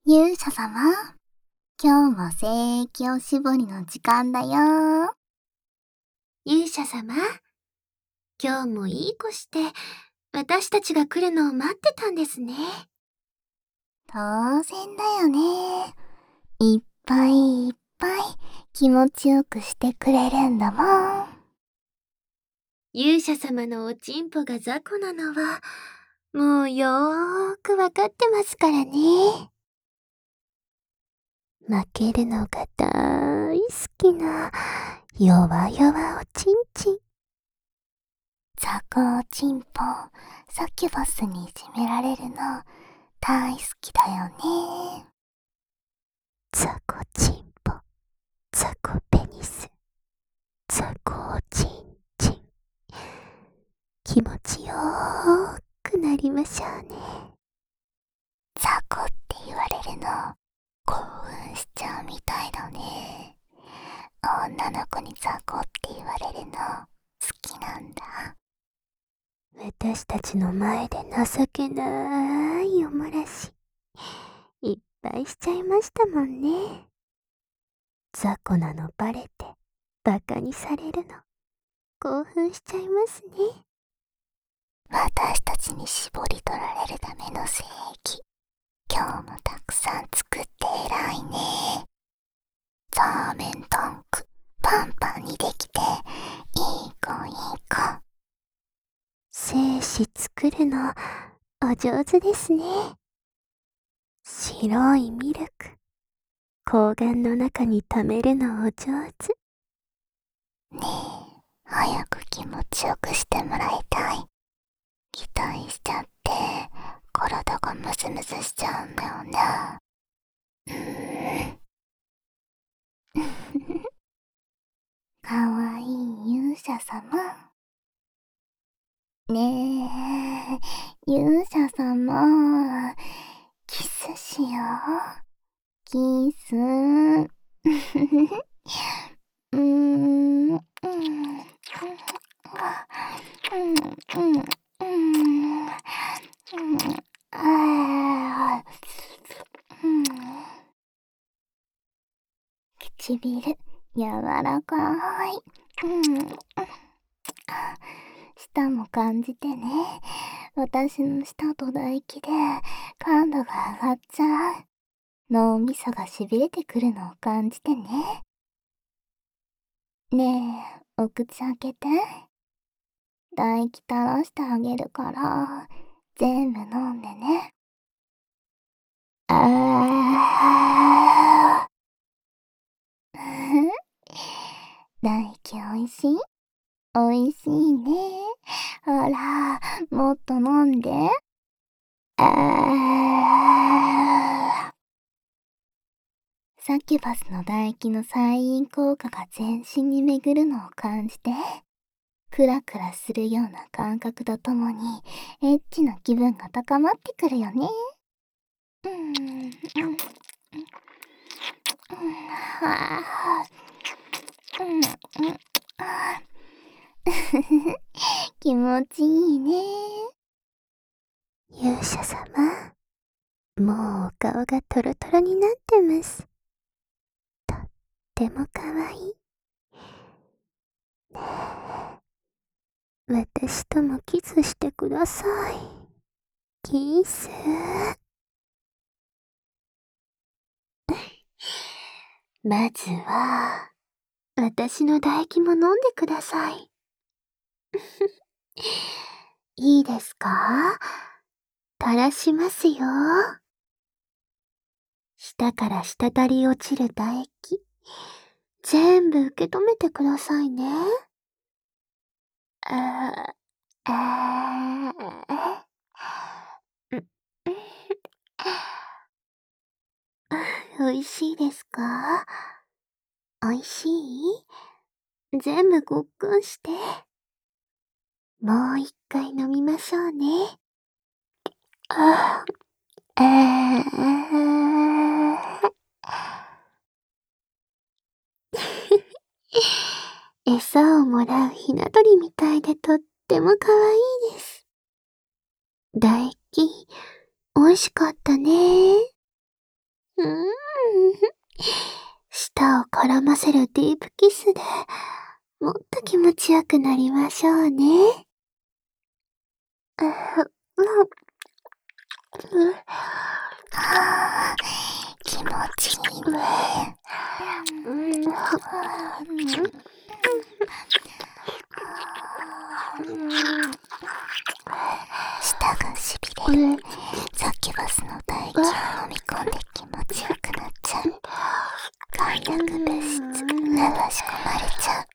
勇者様、今日も聖域おしぼりの時間だよ。 勇者様、今日もいい子して、私たちが来るのを待ってたんですね。 当然だよね。いっぱいいっぱい気持ちよくしてくれるんだもん。 勇者様のおちんぽが雑魚なのは、もうよーくわかってますからね。負けるのが大好きな、弱々おちんちん。 雑魚おちんぽ、サキュバスにいじめられるの大好きだよね。 雑魚ちんぽ、雑魚ペニス、雑魚おちんちん。気持ちよーくなりましょうね。 雑魚って言われるの興奮しちゃうみたいだね。女の子に雑魚って言われるの好きなんだ。 私たちの前で情けないおもらし、いっぱいしちゃいましたもんね。雑魚なのバレて、バカにされるの、興奮しちゃいますね。 私たちに絞り取られるための聖域、今日もたくさん作って偉いね。ザーメンタンクパンパンにできていい子いい子。 精子作るのお上手ですね。白いミルク、睾丸の中に溜めるのお上手。 ねえ、早く気持ちよくしてもらいたい。期待しちゃって体がムズムズしちゃうんだよね。かわいい勇者様。ねえ、勇者様、キスしよう。キス。うん、うん、うん、うん、唇、柔らかい。舌も感じてね。私の舌と唾液で感度が上がっちゃう。脳みそがしびれてくるのを感じてね。ねえ、お口開けて。唾液垂らしてあげるから、全部飲んでね。あー。唾液おいしい？おいしいね。ほら、もっと飲んで。あー。サキュバスの唾液の催飲効果が全身に巡るのを感じて、クラクラするような感覚とともに、エッチな気分が高まってくるよね。気持ちいいね。 勇者様、もうお顔がトロトロになってます。とってもかわいい。ねえ、私ともキスしてください。キス。まずは、私の唾液も飲んでください。いいですか？垂らしますよ。下から滴り落ちる唾液、全部受け止めてくださいね。あー、あー、おいしいですか？おいしい？全部ごっくんして。もう一回飲みましょうね。あー、餌をもらうひな鳥みたいでとってもかわいいです。唾液、美味しかったね。 絡ませるディープキスでもっと気持ちよくなりましょうね。 気持ちいいね。舌がしびれる。サキュバスの唾液を飲み込んで気持ちよくなっちゃう。快楽物質流し込まれちゃう。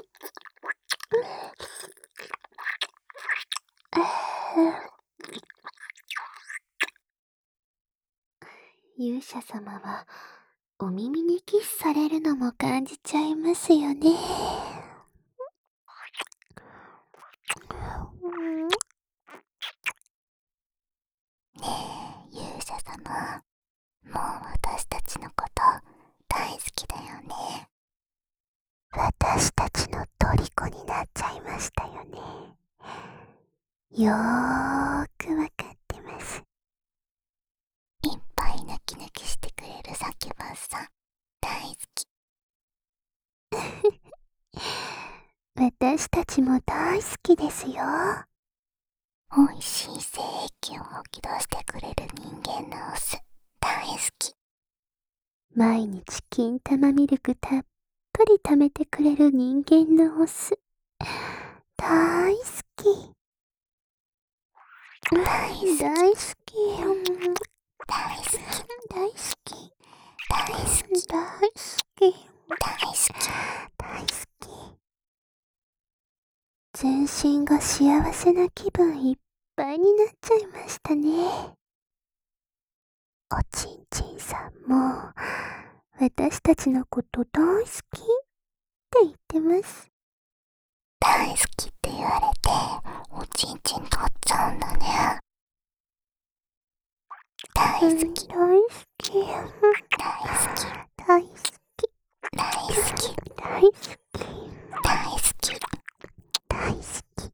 勇者様はお耳にキスされるのも感じちゃいますよね。 ねえ、勇者様、もう私たちのこと大好きだよね。 私たちの虜になっちゃいましたよね。よーくわかってます。 いっぱい泣き泣きしてくれるサキュバスさん大好き。 私たちも大好きですよ。 美味しい精液を吐き出してくれる人間のオス大好き。 毎日金玉ミルクたっぷり貯めてくれる人間のオス大好き。 大好き。 大好き。 大好き。 大好き。 大好き。 大好き。 大好き。 大好き。全身が幸せな気分いっぱいになっちゃいましたね。おちんちんさんも私たちのこと大好きって言ってます。 大好きって言われておちんちん取っちゃうんだね。大好き。 大好き。 大好き。 大好き。 大好き。 大好き。 大好き。 大好き。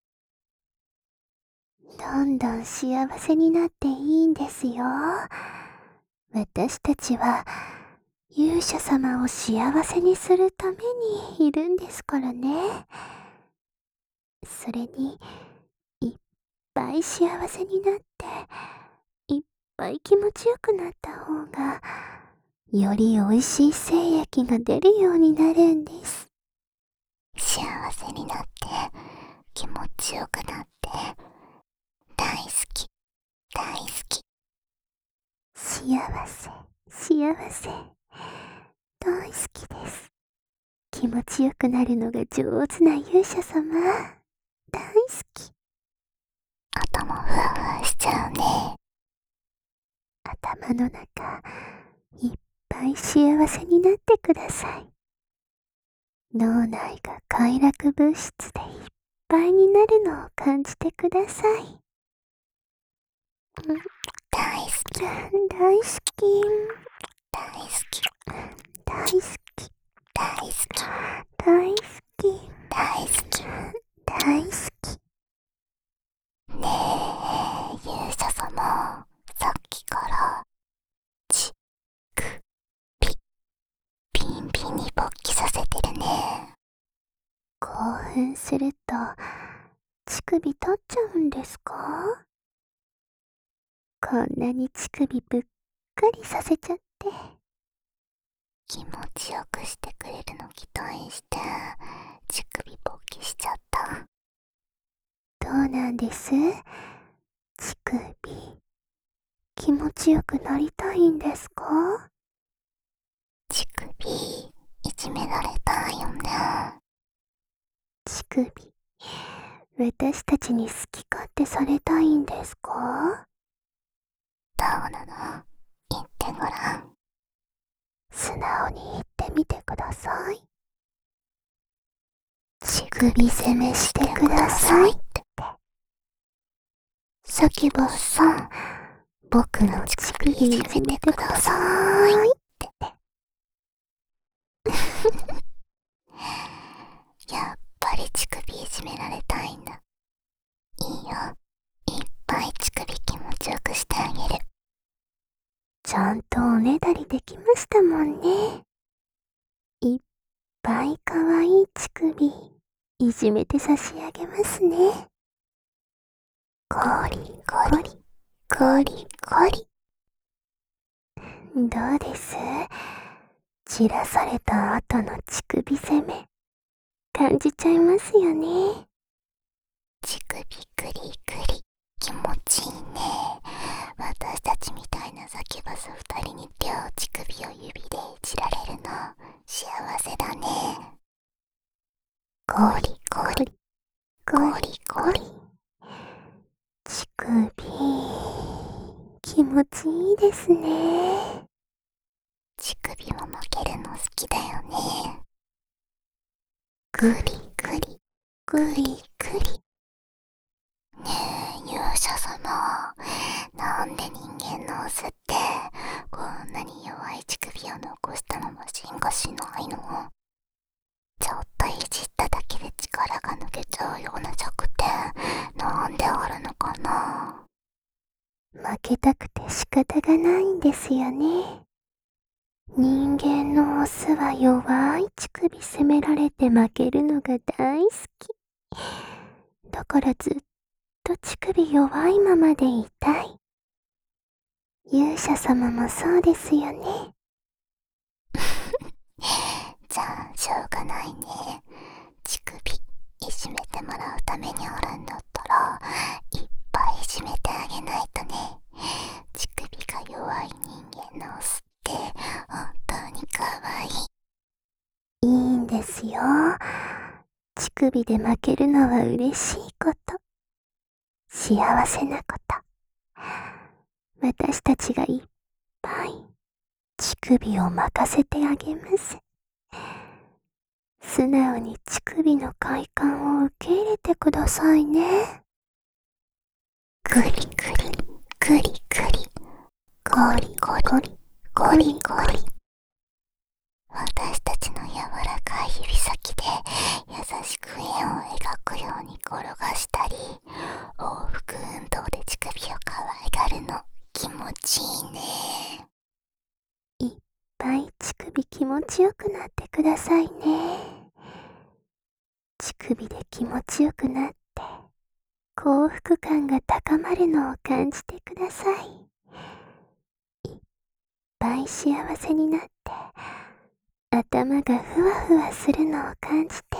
どんどん幸せになっていいんですよ。私たちは勇者様を幸せにするためにいるんですからね。それにいっぱい幸せになっていっぱい気持ちよくなった方がより美味しい精液が出るようになるんです。 幸せになって気持ちよくなって大好き。大好き。 幸せ、幸せ。大好きです。気持ちよくなるのが上手な勇者様。大好き。 頭ふわふわしちゃうね。 頭の中、いっぱい幸せになってください。脳内が快楽物質でいっぱいになるのを感じてください。 大好き。 大好き。 大好き。 大好き。 大好き。 大好き。 大好き。 大好き。 ねえ、勇者様、さっきからチクピピンピンに勃起させてるね。 興奮すると乳首取っちゃうんですか？こんなに乳首ぶっかりさせちゃって。 気持ちよくしてくれるの期待して乳首勃起しちゃった。 どうなんです？乳首気持ちよくなりたいんですか？ 乳首いじめられたよね。 乳首私たちに好き勝手されたいんですか？ どうなの？言ってごらん。 素直に言ってみてください。乳首攻めしてくださいって。サキュバスさん、僕の乳首いじめてくださいって。 やっぱり乳首いじめられたいんだ。いいよ。いっぱい乳首気持ちよくしてあげる。 ちゃんとおねだりできましたもんね。 いっぱいかわいい乳首、いじめて差し上げますね。ゴリゴリ、ゴリゴリ。どうです？散らされた後の乳首攻め、感じちゃいますよね。 乳首クリクリ、気持ちいいね。私たちみたいなサキュバス2人に両乳首を指でいじられるの幸せだね。ゴリゴリ、ゴリゴリ。 乳首、気持ちいいですね。 乳首も負けるの好きだよね。グリグリ、グリグリ。ねえ、勇者様。なんで人間のオスってこんなに弱い乳首を残したまま進化しないの？ちょっといじっただけで力が抜けちゃうような弱点、なんであるのかな？ 負けたくて仕方がないんですよね。人間のオスは弱い乳首責められて負けるのが大好き。だからずっと乳首弱いままでいたい。勇者様もそうですよね。 じゃあしょうがないね。乳首いじめてもらうためにあるんだったらいっぱいいじめてあげないとね。乳首が弱い人間のオスって本当に可愛い。 いいんですよ。乳首で負けるのは嬉しいこと。幸せなこと。私たちがいっぱい乳首を任せてあげます。素直に乳首の快感を受け入れてくださいね。 グリグリ、グリグリ、ゴリゴリ、ゴリゴリ。私たちの柔らかい指先で優しく円を描くように転がしたり、往復運動で乳首を可愛がるの気持ちいいね。 いっぱい乳首気持ちよくなってくださいね。乳首で気持ちよくなって幸福感が高まるのを感じてください。いっぱい幸せになって頭がふわふわするのを感じて、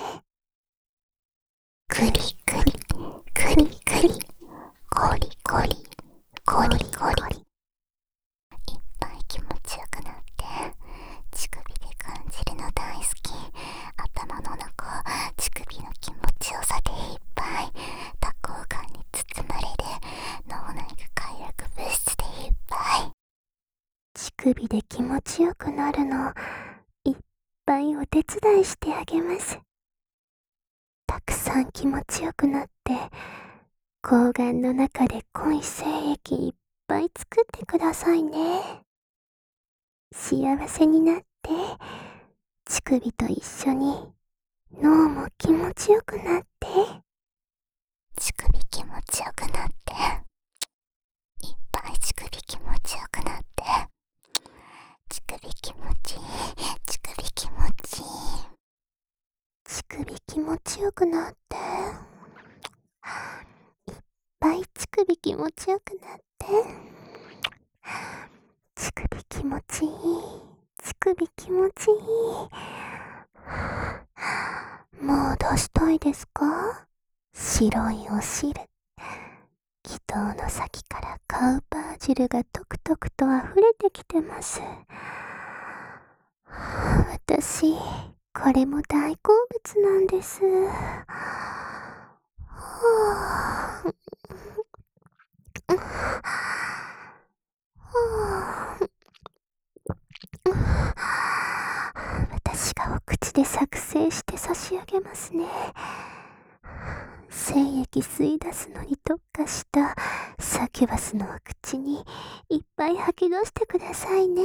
グリグリ、グリグリ、ゴリゴリ、ゴリゴリ。いっぱい気持ちよくなって乳首で感じるの大好き。頭の中、乳首の気持ちよさでいっぱい多幸感に包まれる。脳内が快楽物質でいっぱい。 乳首で気持ちよくなるのいっぱいお手伝いしてあげます。たくさん気持ちよくなって睾丸の中で濃い精液いっぱい作ってくださいね。幸せになって乳首と一緒に脳も気持ちよくなって、 乳首気持ちよくなっていっぱい乳首気持ちよくなって乳首気持ちいい、乳首気持ちいい。 乳首気持ちよくなっていっぱい乳首気持ちよくなって乳首気持ちいい、乳首気持ちいい。もう出したいですか？白いお汁。気筒の先からカウパー汁がトクトクと溢れてきてます。私、これも大好物なんです。私がお口で作成して差し上げますね。精液吸い出すのに特化したサキュバスのお口にいっぱい吐き出してくださいね。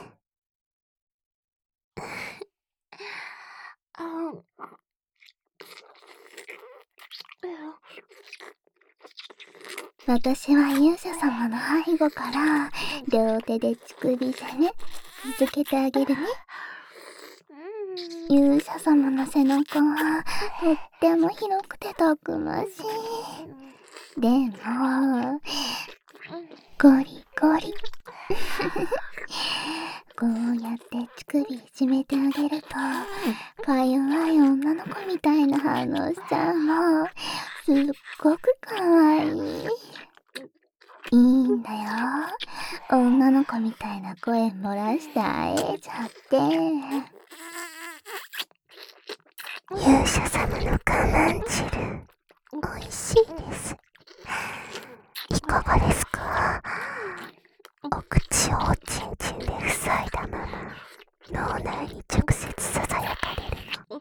私は勇者様の背後から両手で乳首攻め続けてあげるね。 勇者様の背中はとっても広くてたくましい。でもゴリゴリこうやって乳首いじめてあげるとか弱い女の子みたいな反応しちゃうの。すっごくかわいい。いいんだよ、女の子みたいな声漏らして会えちゃって。 勇者様の我慢汁美味しいです。いかがですか？お口をおちんちんで塞いだまま脳内に直接ささやかれるの。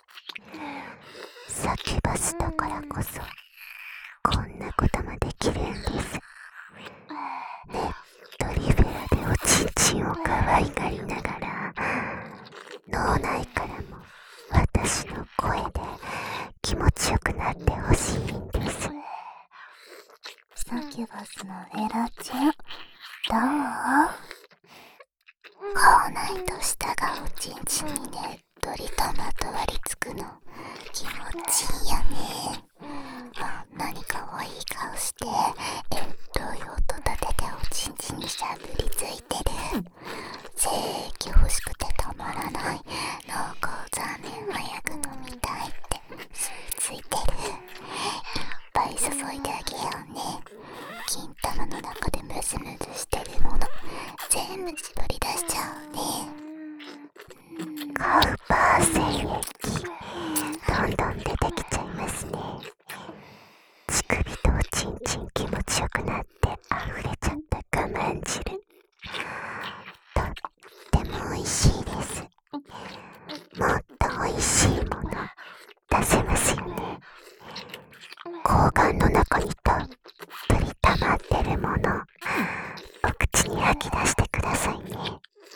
サキュバスだからこそこんなこともできるんです。ネットリフェラでおちんちんを可愛がりながら脳内からも私の声で気持ちよくなってほしいんです。 サキュバスのエロチンどう？口内と舌がおちんちんにねっとりとまとわりつくの気持ちいいよね。あんなに可愛い顔してどういう音立てておちんちんにしゃぶりついてる。精液欲しくてたまらない。濃厚ザーメン早く飲みたいって吸い付いてる。いっぱい注いであげようね。金玉の中でムズムズしてるもの全部絞り出しちゃうね。 カウパー精液どんどん出てきちゃいますね。乳首とおちんちん気持ちよくなって溢れちゃった我慢汁とっても美味しいです。もっと美味しいもの出せますよね。睾丸の中にたっぷり溜まってるものお口に吐き出してくださいね。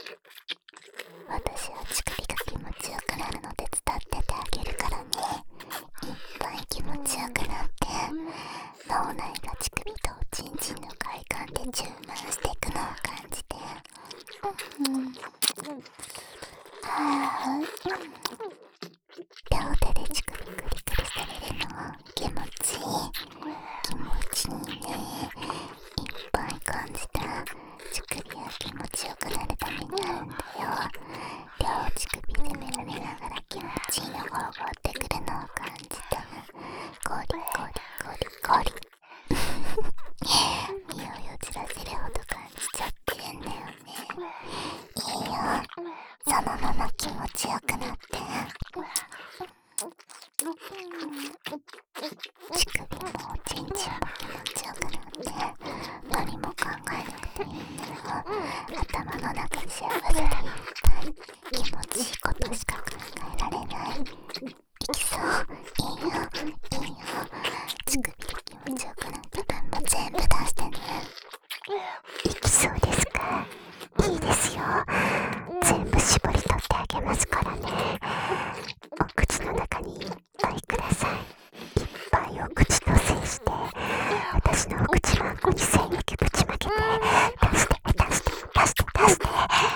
私は乳首が気持ちよくなるの手伝っててあげるからね。いっぱい気持ちよくなって脳内が乳首とおちんちんの快感で充満していくのを感じて、両手で乳首クリクリされるの気持ちいい。気持ちいいね。いっぱい感じた乳首は気持ちよくなるためにあるんだよ。両乳首でめらめながら気持ちいいのが上ってくるのを感じた。ゴリゴリゴリゴリ匂いを散らせるほど感じちゃってるんだよね。いいよ、そのまま気持ちよくなって。乳首もおちんちんも気持ちよくなって何も考えなくていいんだよ。頭の中で幸せでいっぱい気持ちいいことしか考えられない。いきそう。いいよいいよ。乳首が気持ちよくなった分も全部出してね。 いきそうですか？いいですよ。全部絞り取ってあげますからね。お口の中にいっぱいください。いっぱいお口と接して私のお口マンコに精液ぶちまけて出して出して出して出して。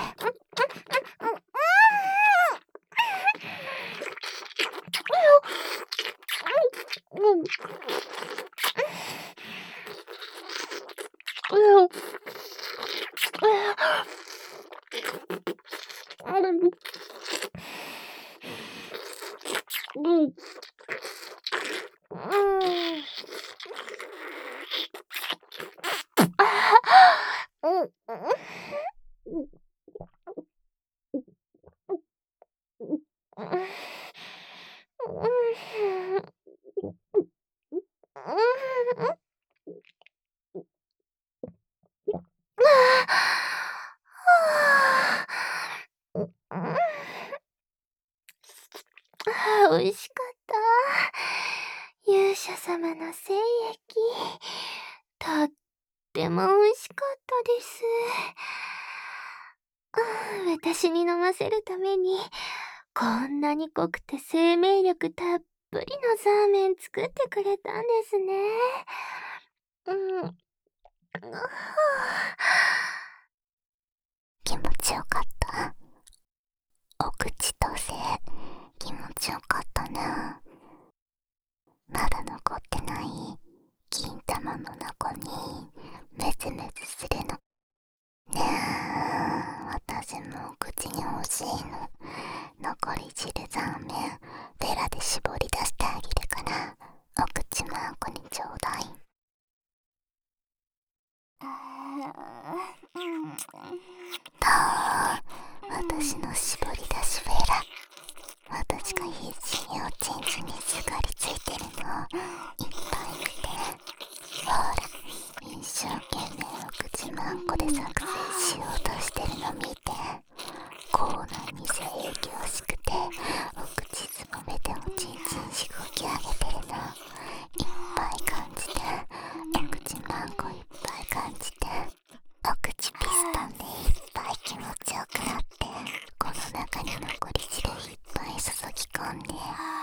美味しかった。勇者様の精液とっても美味しかったです。私に飲ませるためにこんなに濃くて生命力たっぷりのザーメン作ってくれたんですね。気持ちよかった。お口と精ない金玉の中にメズメズするの。ねえ、私も口に欲しいの。残り汁ザーメンベラで絞り出してあげるからお口まんこにちょうだい。どう？私の絞り出しベラ。私が必死におちんちんにすがりついてるのいっぱい見て。ほら、一生懸命お口まんこで作成しようとしてるの見て。口内に精液欲しくてお口つぼめておちんちんしごき上げてるのいっぱい感じて。お口まんこいっぱい感じて。お口ピストンでいっぱい気持ちよくなって、この中に残り汁いっぱい注ぎ込んで。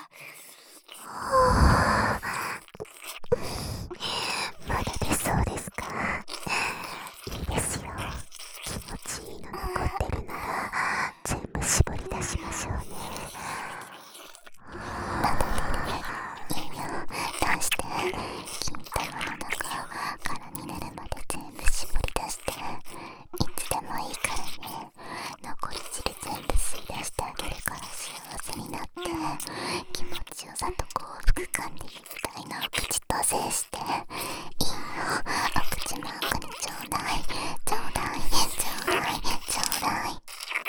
まだ出そうですか？いいですよ。気持ちいいの残ってるなら全部絞り出しましょうね。 まだ出る？いいよ、出して。金玉の中空になるまで全部絞り出して。いつでもいいからね。残り汁全部吸い出してあげるから幸せになって、気持ちよさと幸福感でいっぱいのお口と制して。いいよ、お口まんこにちょうだいちょうだいちょうだいちょうだい。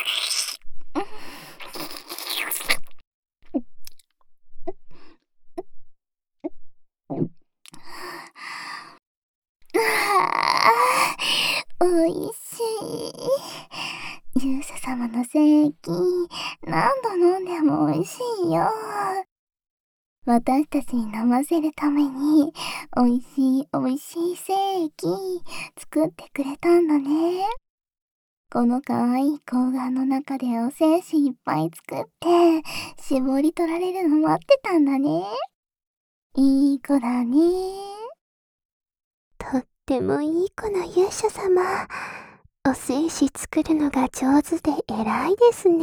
おいしい。勇者様の精液、何度飲んでもおいしいよ。私たちに飲ませるために、おいしいおいしい精液、作ってくれたんだね。このかわいい睾丸の中でお精子いっぱい作って、絞り取られるの待ってたんだね。いい子だね。 とってもいい子の勇者様。お精子作るのが上手で偉いですね。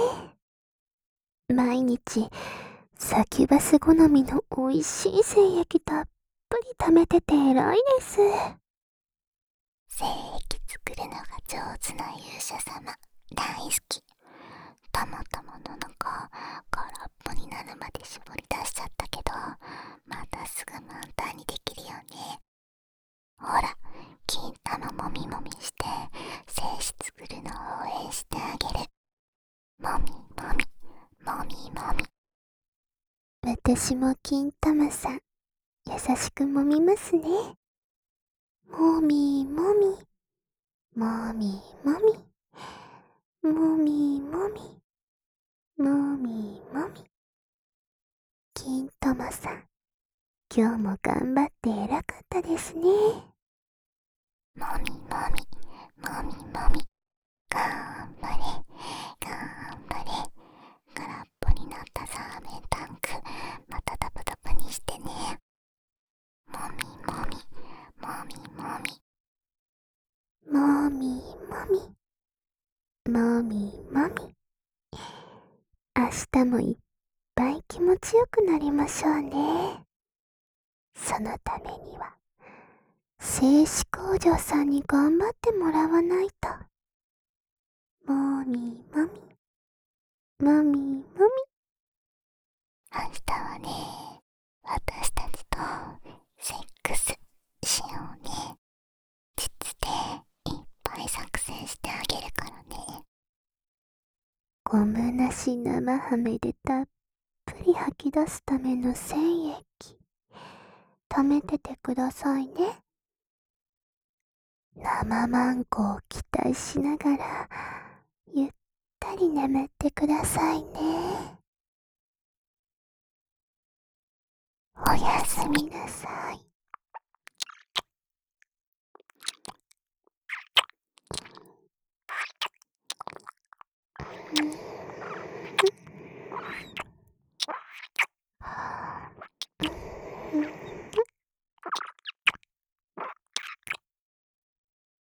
毎日サキュバス好みの美味しい精液たっぷり貯めてて偉いです。 精液作るのが上手な勇者様、大好き。たまたまの中空っぽになるまで絞り出しちゃったけど、またすぐ満タンにできるよね。ほら、金玉もみもみして精子作るのを応援してあげる。もみもみもみもみ。 私も金玉さん優しく揉みますね。もみもみもみもみもみもみもみもみ。金玉さん今日も頑張って偉かったですね。 もみもみもみもみ。頑張れ頑張れ。空っぽになったサーメンタンクまたダブダブにしてね。もみもみもみもみもみもみもみもみ。明日もいっぱい気持ちよくなりましょうね。そのためには精子工場さんに頑張ってもらわないと。もみもみもみもみ。 明日はね、私たちとセックスしようね。膣でいっぱい作戦してあげるからね。 ゴムなし生ハメでたっぷり吐き出すための精液貯めててくださいね。生マンコを期待しながらゆったり眠ってくださいね。 おやすみなさい。